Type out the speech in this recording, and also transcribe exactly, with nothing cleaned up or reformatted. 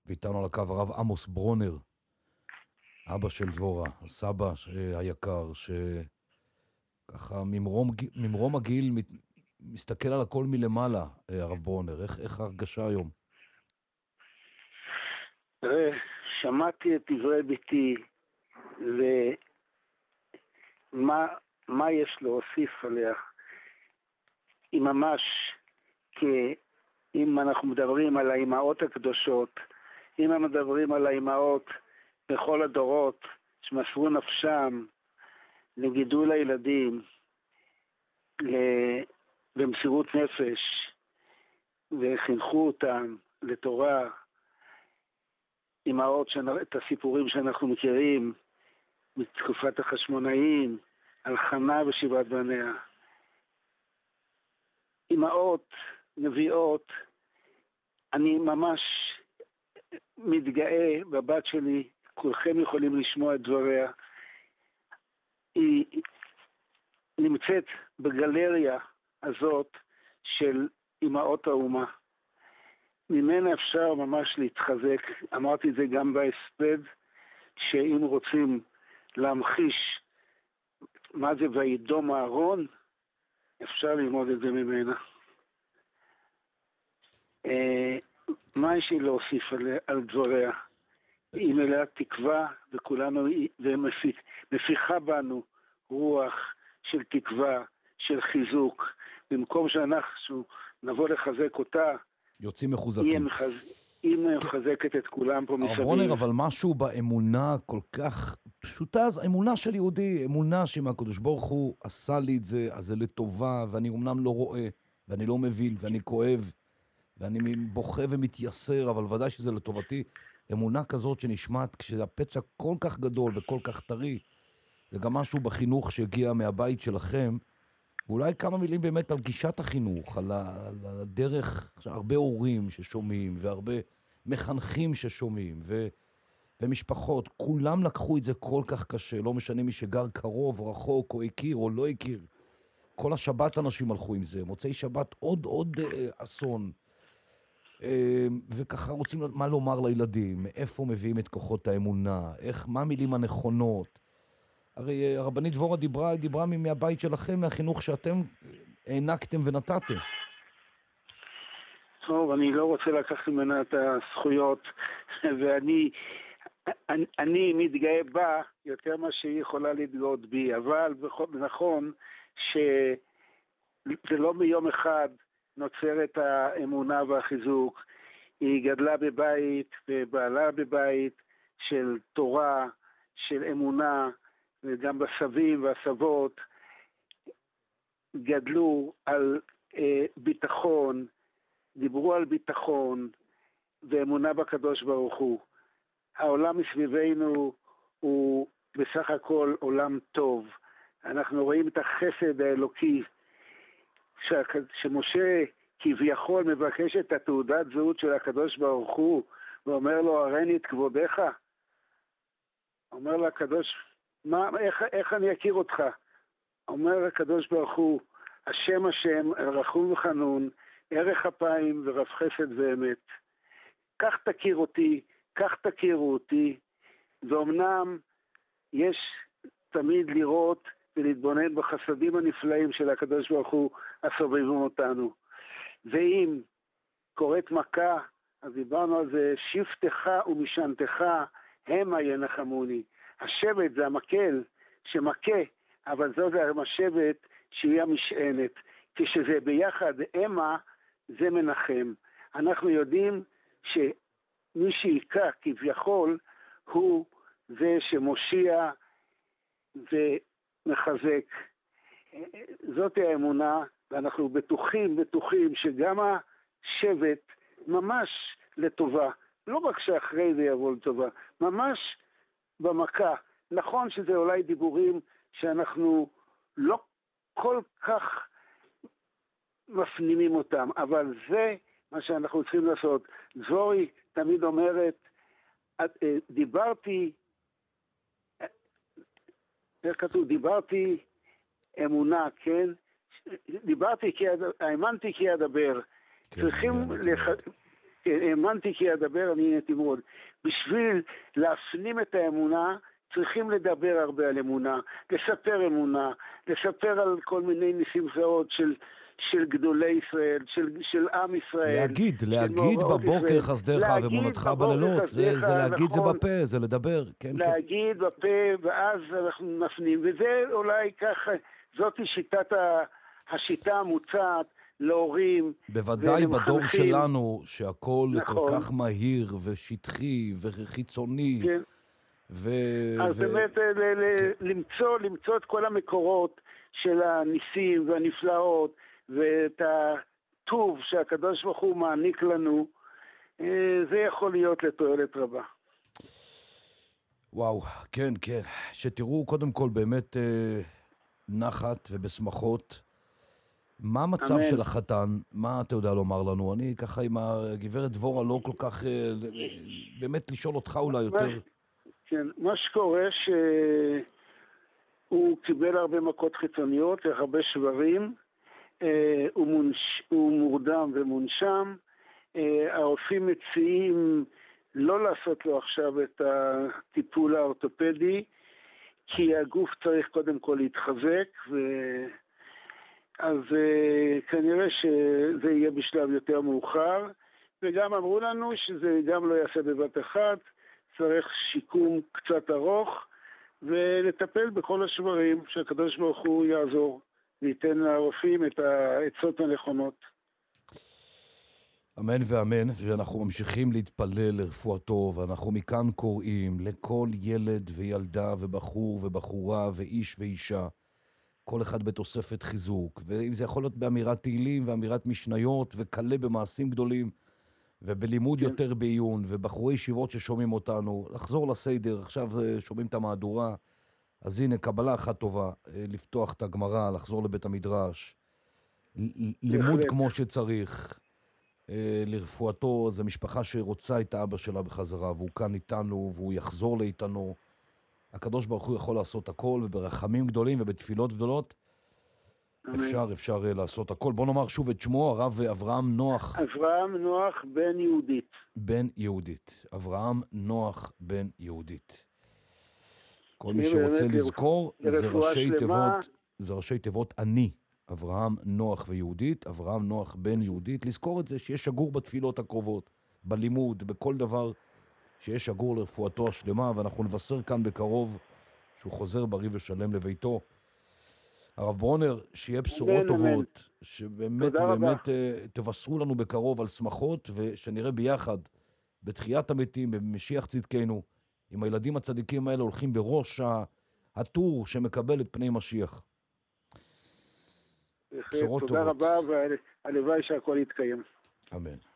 ואיתנו על הקו הרב עמוס ברונר, אבא של דבורה, הסבא היקר, שככה ממרום, ממרום הגיל מת, מסתכל על הכל מלמעלה, הרב ברונר. איך, איך ההרגשה היום? תראה, שמעתי את דברי ביתי, ומה מה יש להוסיף עליה? היא ממש, כי אם אנחנו מדברים על האימהות הקדושות, אם אנחנו מדברים על האימהות בכל הדורות שמסרו נפשם לגידול הילדים, במסירות נפש, וחינכו אותם לתורה, אימהות, את הסיפורים שאנחנו מכירים מתקופת החשמונאים, על חנה ושבעת בניה. אימהות, נביאות, אני ממש מתגאה בבת שלי, כולכם יכולים לשמוע את דבריה. היא נמצאת בגלריה הזאת של אימהות האומה. ממנה אפשר ממש להתחזק. אמרתי את זה גם בהספד, שאם רוצים להמחיש מה זה וידום אהרון, אפשר ללמוד את זה ממנה. מה יש לי להוסיף על, על דבריה? היא מלאה תקווה, וכולנו, ומפיחה בנו רוח של תקווה, של חיזוק. במקום שאנחנו נבוא לחזק אותה, יוצאים מחוזקים. היא מחזקת את כולם פה מסביב. הרב ברונר, אבל משהו באמונה כל כך פשוטה, אז האמונה של יהודי, אמונה שאם הקדוש ברוך הוא עשה לי את זה, אז זה לטובה, ואני אומנם לא רואה, ואני לא מבין, ואני כואב, ואני בוכה ומתייסר, אבל ודאי שזה לטובתי. אמונה כזאת שנשמעת כשהפצע כל כך גדול וכל כך טרי, זה גם משהו בחינוך שהגיע מהבית שלכם, ואולי כמה מילים באמת על גישת החינוך, על, ה, על הדרך, הרבה הורים ששומעים, והרבה מחנכים ששומעים, ו, ומשפחות, כולם לקחו את זה כל כך קשה, לא משנה מי שגר קרוב, רחוק, או הכיר, או לא הכיר. כל השבת אנשים הלכו עם זה, מוצאי שבת עוד עוד אה, אסון. אה, וככה רוצים מה לומר לילדים, מאיפה מביאים את כוחות האמונה, איך, מה המילים הנכונות. הרי הרבנית דבורה דיברה, דיברה מהבית שלכם, מהחינוך שאתם הענקתם ונתתם. טוב, אני לא רוצה לקחת ממנה את הזכויות, ואני אני, אני מתגאה בה יותר מה שהיא יכולה להתגאות בי, אבל נכון שזה לא ביום אחד נוצרת האמונה והחיזוק. היא גדלה בבית ובעלה בבית של תורה, של אמונה, וגם בסבים והסבות גדלו על אה, ביטחון, דיברו על ביטחון ואמונה בקדוש ברוך הוא. העולם מסביבנו הוא בסך הכל עולם טוב. אנחנו רואים את החסד האלוקי, ש... שמשה כביכול מבקש את התעודת זהות של הקדוש ברוך הוא, ואומר לו, הראני את כבודך. אומר לו הקדוש, מה, איך, איך אני אכיר אותך? אומר הקדוש ברוך הוא, השם השם, רחום וחנון, ערך אפיים ורב חסד ואמת. כך תכיר אותי, כך תכירו אותי, ואומנם יש תמיד לראות ולהתבונן בחסדים הנפלאים של הקדוש ברוך הוא הסובבים אותנו. ואם קוראת מכה, אז דיברנו על זה, שבטך ומשענתך המה ינחמוני. השבט זה המקל שמכה, אבל זו זה המשבט שהיא המשענת. כשזה ביחד המה, זה מנחם. אנחנו יודעים שמי שיקע כביכול הוא זה שמושיע ומחזק. זאת האמונה, ואנחנו בטוחים, בטוחים שגם השבט ממש לטובה. לא רק שאחרי זה יבוא לטובה, ממש במכה. נכון שזה אולי דיבורים שאנחנו לא כל כך מפנימים אותם, אבל זה מה שאנחנו צריכים לעשות. דבורי תמיד אומרת, דיברתי, איך כתוב, דיברתי אמונה, כן? דיברתי כי, האמנתי כי אדבר. כן, צריכים, לח... כן, האמנתי כי אדבר, אני נהניתי מאוד. בשביל להפנים את האמונה, צריכים לדבר הרבה על אמונה, לספר אמונה, לספר על כל מיני ניסים זרות של, של גדולי ישראל, של, של עם ישראל. להגיד, של להגיד בבוקר ישראל. חסדיך ואמונתך בלילות, זה, זה להגיד נכון, זה בפה, זה לדבר, כן, להגיד כן. בפה, ואז אנחנו נפנים, וזה אולי ככה, זאת שיטת ה, השיטה המוצעת להורים. בוודאי בדור שלנו, שהכל נכון. כל כך מהיר ושטחי וחיצוני. כן. ו... אז ו... באמת ל- ל- למצוא, למצוא את כל המקורות של הניסים והנפלאות ואת הטוב שהקדוש ברוך הוא מעניק לנו, זה יכול להיות לתועלת רבה. וואו, כן, כן. שתראו קודם כל באמת אה, נחת ובשמחות. מה המצב אמן. של החתן? מה אתה יודע לומר לנו? אני ככה עם הגברת דבורה לא כל כך, אה, באמת לשאול אותך אולי יותר. מה, כן, מה שקורה שהוא קיבל הרבה מכות חיצוניות, הרבה שברים, אה, הוא, מונש, הוא מורדם ומונשם, אה, הרופאים מציעים לא לעשות לו עכשיו את הטיפול האורתופדי, כי הגוף צריך קודם כל להתחזק, ו... אז uh, כנראה שזה יהיה בשלב יותר מאוחר, וגם אמרו לנו שזה גם לא יעשה בבת אחת, צריך שיקום קצת ארוך, ולטפל בכל השברים שהקדוש ברוך הוא יעזור, וייתן לרופאים את העצות הנכונות. אמן ואמן, ואנחנו ממשיכים להתפלל לרפואתו, ואנחנו מכאן קוראים לכל ילד וילדה ובחור ובחורה ואיש ואישה, כל אחד בתוספת חיזוק, ואם זה יכול להיות באמירת תהילים ואמירת משניות, וקלה במעשים גדולים, ובלימוד כן. יותר בעיון, ובחורי ישיבות ששומעים אותנו, לחזור לסדר, עכשיו שומעים את המהדורה, אז הנה, קבלה אחת טובה, לפתוח את הגמרא, לחזור לבית המדרש, לימוד כמו שצריך, לרפואתו, זו משפחה שרוצה את האבא שלה בחזרה, והוא כאן איתנו, והוא יחזור לאיתנו, הקדוש ברוך הוא יכול לעשות הכל, וברחמים גדולים ובתפילות גדולות, אפשר, אפשר לעשות הכל. בוא נאמר שוב את שמו, הרב אברהם נוח. אברהם נוח בן יהודית. בן יהודית. אברהם נוח בן יהודית. כל מי שרוצה לזכור, זה ראשי תיבות, זה ראשי תיבות אני, אברהם נוח ויהודית, אברהם נוח בן יהודית. לזכור את זה שיש שגור בתפילות הקרובות, בלימוד, בכל דבר, שיש שגור לרפואתו השלמה, ואנחנו נבשר כאן בקרוב שהוא חוזר בריא ושלם לביתו. הרב ברונר, שיהיה בשורות אמן, טובות, אמן. שבאמת באמת רבה. תבשרו לנו בקרוב על שמחות, ושנראה ביחד בתחיית המתים, במשיח צדקנו, עם הילדים הצדיקים האלה הולכים בראש הטור שמקבל את פני משיח. בשורות תודה טובות. תודה רבה, והלוואי שהכל יתקיים. אמן.